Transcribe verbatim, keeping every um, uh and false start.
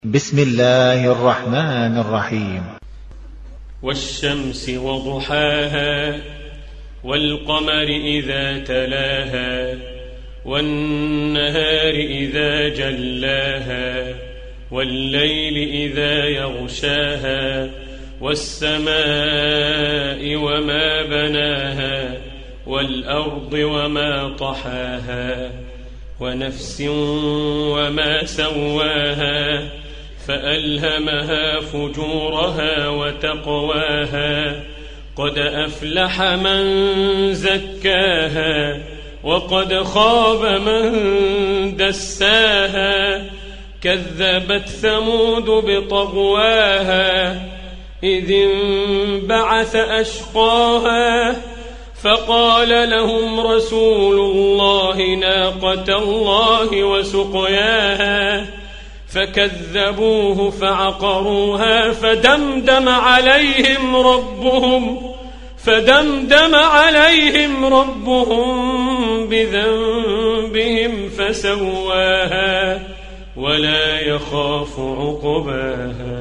بسم الله الرحمن الرحيم. والشمس وضحاها والقمر إذا تلاها والنهار إذا جلاها والليل إذا يغشاها والسماء وما بناها والأرض وما طحاها ونفس وما سواها فألهمها فجورها وتقواها قد أفلح من زكاها وقد خاب من دساها كذبت ثمود بطغواها إذ انبعث أشقاها فقال لهم رسول الله ناقة الله وسقياها فكذبوه فعقروها فدمدم عليهم ربهم فدمدم عليهم ربهم بذنبهم فسواها ولا يخاف عقباها.